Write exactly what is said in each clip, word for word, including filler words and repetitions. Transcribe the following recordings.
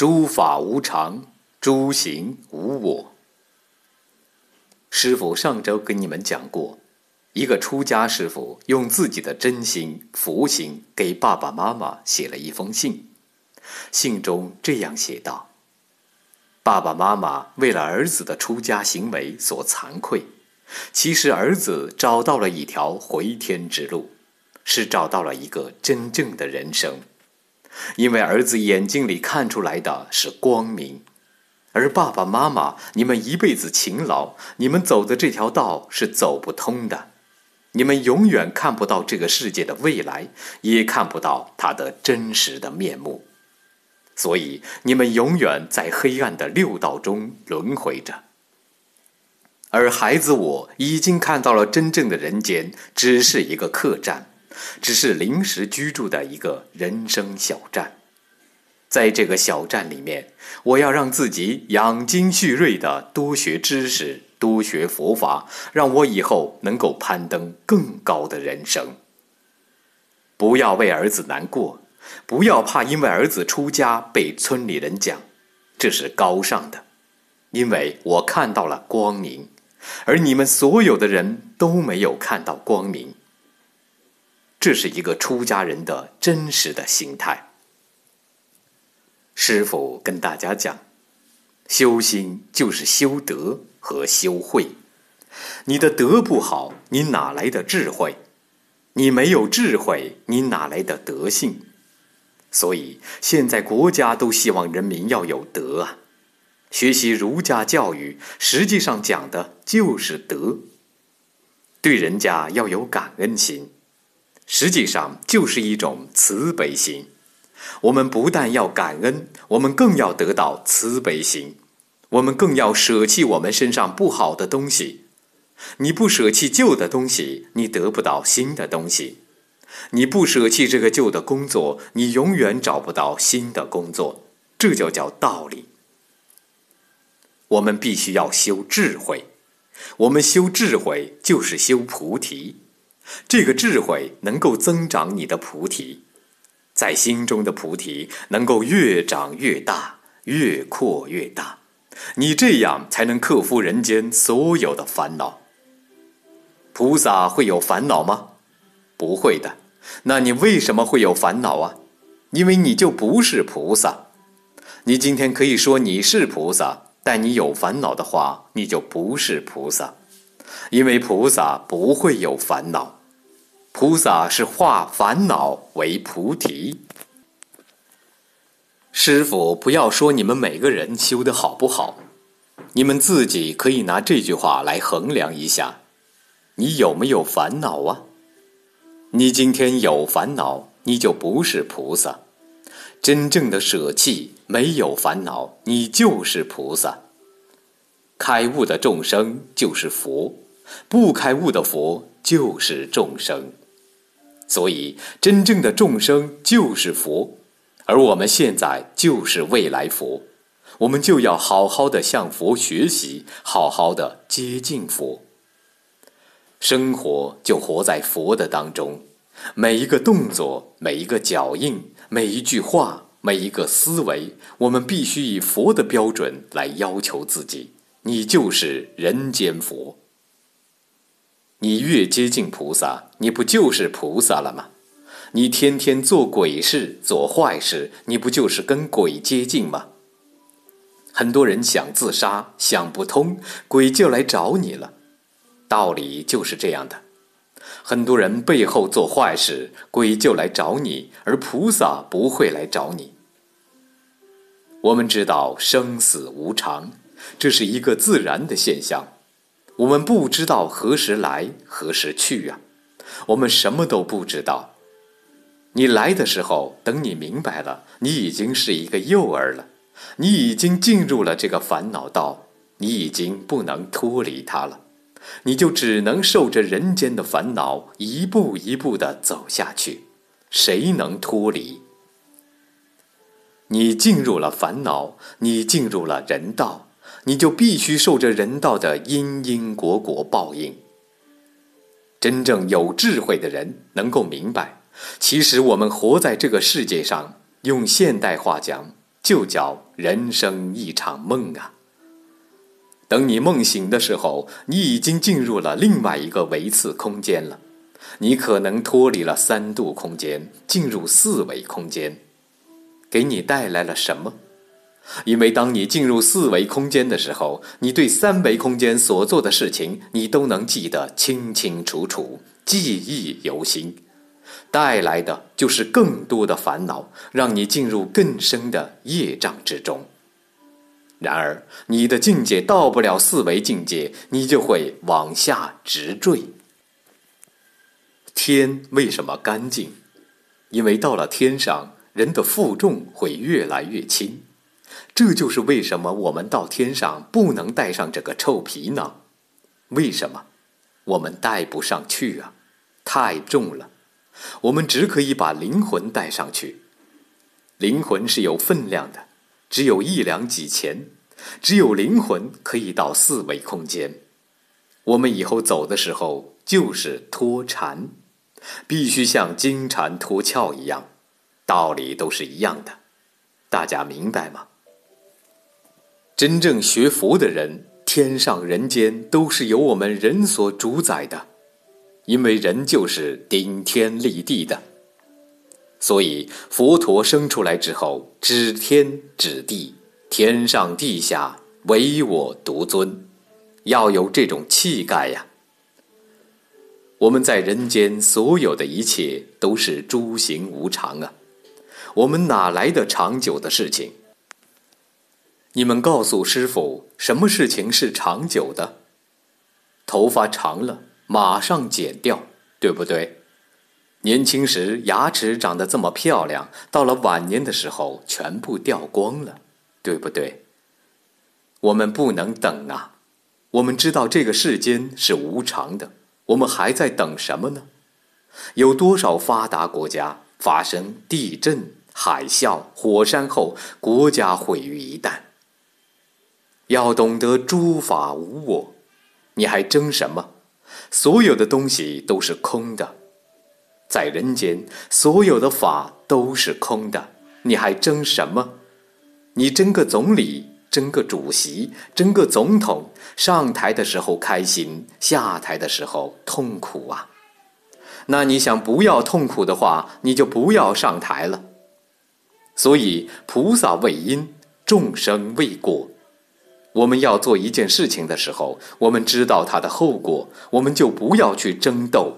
诸法无常，诸行无我。师父上周跟你们讲过，一个出家师父用自己的真心佛心给爸爸妈妈写了一封信，信中这样写道：爸爸妈妈为了儿子的出家行为所惭愧，其实儿子找到了一条回天之路，是找到了一个真正的人生。因为儿子眼睛里看出来的是光明，而爸爸妈妈，你们一辈子勤劳，你们走的这条道是走不通的，你们永远看不到这个世界的未来，也看不到它的真实的面目，所以你们永远在黑暗的六道中轮回着。而孩子我已经看到了真正的人间只是一个客栈，只是临时居住的一个人生小站。在这个小站里面，我要让自己养精蓄锐的多学知识，多学佛法，让我以后能够攀登更高的人生。不要为儿子难过，不要怕因为儿子出家被村里人讲，这是高尚的，因为我看到了光明，而你们所有的人都没有看到光明。这是一个出家人的真实的心态。师父跟大家讲，修心就是修德和修慧。你的德不好，你哪来的智慧？你没有智慧，你哪来的德性？所以现在国家都希望人民要有德啊。学习儒家教育，实际上讲的就是德。对人家要有感恩心，实际上就是一种慈悲心。我们不但要感恩，我们更要得到慈悲心，我们更要舍弃我们身上不好的东西。你不舍弃旧的东西，你得不到新的东西。你不舍弃这个旧的工作，你永远找不到新的工作。这就叫道理。我们必须要修智慧，我们修智慧就是修菩提。这个智慧能够增长你的菩提，在心中的菩提能够越长越大，越扩越大，你这样才能克服人间所有的烦恼。菩萨会有烦恼吗？不会的。那你为什么会有烦恼啊？因为你就不是菩萨。你今天可以说你是菩萨，但你有烦恼的话，你就不是菩萨。因为菩萨不会有烦恼，菩萨是化烦恼为菩提。师父不要说你们每个人修得好不好，你们自己可以拿这句话来衡量一下，你有没有烦恼啊？你今天有烦恼，你就不是菩萨。真正的舍弃，没有烦恼，你就是菩萨。开悟的众生就是佛，不开悟的佛就是众生。所以真正的众生就是佛，而我们现在就是未来佛，我们就要好好的向佛学习，好好的接近佛。生活就活在佛的当中，每一个动作，每一个脚印，每一句话，每一个思维，我们必须以佛的标准来要求自己，你就是人间佛。你越接近菩萨，你不就是菩萨了吗？你天天做鬼事，做坏事，你不就是跟鬼接近吗？很多人想自杀，想不通，鬼就来找你了。道理就是这样的。很多人背后做坏事，鬼就来找你，而菩萨不会来找你。我们知道生死无常，这是一个自然的现象。我们不知道何时来，何时去啊，我们什么都不知道。你来的时候，等你明白了，你已经是一个幼儿了，你已经进入了这个烦恼道，你已经不能脱离它了，你就只能受着人间的烦恼，一步一步地走下去，谁能脱离？你进入了烦恼，你进入了人道，你就必须受着人道的因因果果报应。真正有智慧的人能够明白，其实我们活在这个世界上，用现代话讲， 就叫人生一场梦啊。等你梦醒的时候，你已经进入了另外一个维次空间了，你可能脱离了三度空间，进入四维空间。给你带来了什么？因为当你进入四维空间的时候，你对三维空间所做的事情，你都能记得清清楚楚，记忆犹新。带来的就是更多的烦恼，让你进入更深的业障之中。然而，你的境界到不了四维境界，你就会往下直坠。天为什么干净？因为到了天上，人的负重会越来越轻。这就是为什么我们到天上不能带上这个臭皮囊。为什么？我们带不上去啊，太重了。我们只可以把灵魂带上去。灵魂是有分量的，只有一两几钱，只有灵魂可以到四维空间。我们以后走的时候就是脱禅，必须像金蝉脱壳一样，道理都是一样的，大家明白吗？真正学佛的人，天上人间都是由我们人所主宰的，因为人就是顶天立地的。所以佛陀生出来之后，指天指地，天上地下唯我独尊，要有这种气概呀。我们在人间所有的一切都是诸行无常啊，我们哪来的长久的事情？你们告诉师父，什么事情是长久的？头发长了，马上剪掉，对不对？年轻时牙齿长得这么漂亮，到了晚年的时候全部掉光了，对不对？我们不能等啊，我们知道这个世间是无常的，我们还在等什么呢？有多少发达国家发生地震、海啸、火山后，国家毁于一旦？要懂得诸法无我，你还争什么？所有的东西都是空的。在人间，所有的法都是空的，你还争什么？你争个总理，争个主席，争个总统，上台的时候开心，下台的时候痛苦啊。那你想不要痛苦的话，你就不要上台了。所以菩萨为因，众生为果。我们要做一件事情的时候，我们知道它的后果，我们就不要去争斗。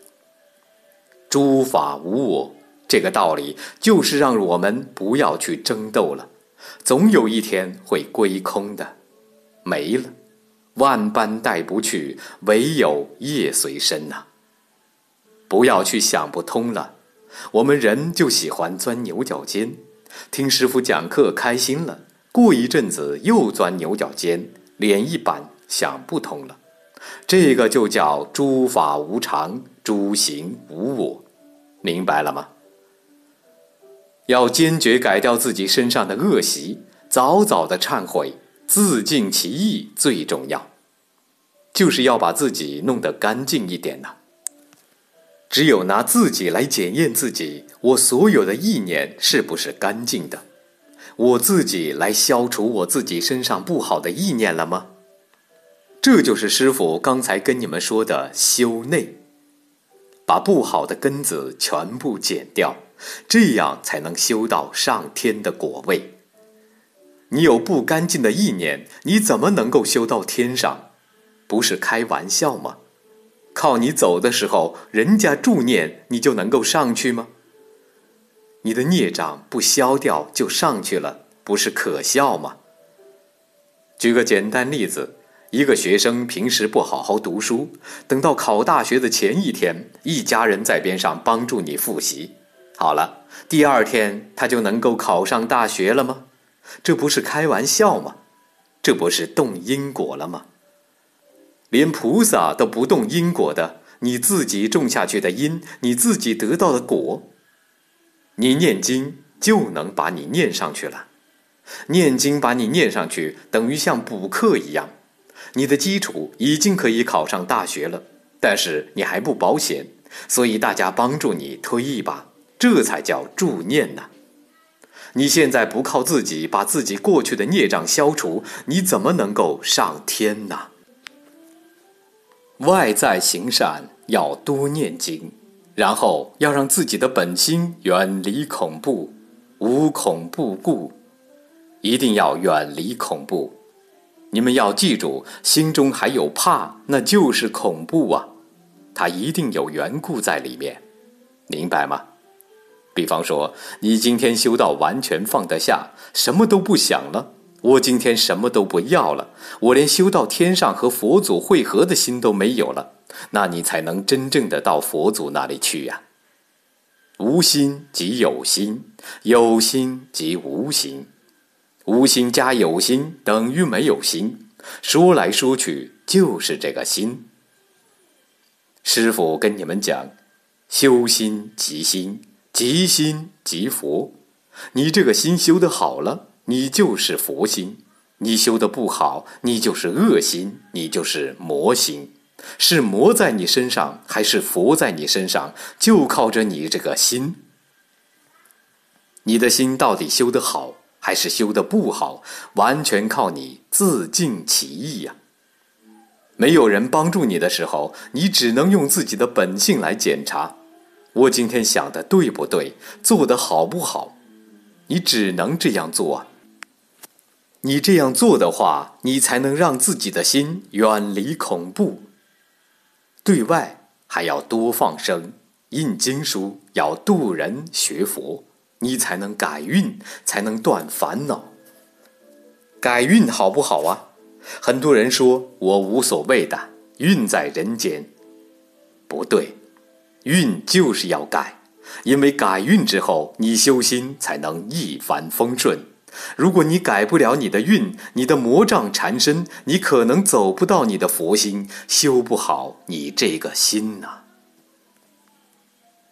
诸法无我，这个道理就是让我们不要去争斗了，总有一天会归空的，没了，万般带不去，唯有业随身啊。不要去想不通了，我们人就喜欢钻牛角尖，听师父讲课开心了，过一阵子又钻牛角尖，脸一板想不通了。这个就叫诸法无常，诸行无我，明白了吗？要坚决改掉自己身上的恶习，早早的忏悔，自净其意最重要，就是要把自己弄得干净一点呐。只有拿自己来检验自己，我所有的意念是不是干净的？我自己来消除我自己身上不好的意念了吗？这就是师父刚才跟你们说的修内，把不好的根子全部剪掉，这样才能修到上天的果位。你有不干净的意念，你怎么能够修到天上？不是开玩笑吗？靠你走的时候，人家助念，你就能够上去吗？你的孽障不消掉就上去了，不是可笑吗？举个简单例子，一个学生平时不好好读书，等到考大学的前一天，一家人在边上帮助你复习，好了，第二天他就能够考上大学了吗？这不是开玩笑吗？这不是动因果了吗？连菩萨都不动因果的，你自己种下去的因，你自己得到的果，你念经就能把你念上去了。念经把你念上去，等于像补课一样，你的基础已经可以考上大学了，但是你还不保险，所以大家帮助你推一把，这才叫助念呐。 你现在不靠自己把自己过去的孽障消除，你怎么能够上天呢？外在行善要多念经，然后要让自己的本心远离恐怖，无恐怖故，一定要远离恐怖。你们要记住，心中还有怕，那就是恐怖啊，它一定有缘故在里面，明白吗？比方说，你今天修到完全放得下，什么都不想了，我今天什么都不要了，我连修到天上和佛祖会合的心都没有了，那你才能真正的到佛祖那里去呀。无心即有心，有心即无心，无心加有心等于没有心，说来说去就是这个心。师父跟你们讲，修心即心，即心即佛。你这个心修得好了，你就是佛心；你修得不好，你就是恶心，你就是魔心。是魔在你身上，还是佛在你身上，就靠着你这个心。你的心到底修得好，还是修得不好，完全靠你自净其意呀。没有人帮助你的时候，你只能用自己的本性来检查，我今天想的对不对，做得好不好，你只能这样做啊。你这样做的话，你才能让自己的心远离恐怖。对外还要多放生，印经书，要度人学佛，你才能改运，才能断烦恼。改运好不好啊？很多人说我无所谓的，运在人间。不对，运就是要改，因为改运之后，你修心才能一帆风顺。如果你改不了你的运，你的魔障缠身，你可能走不到你的佛心，修不好你这个心啊。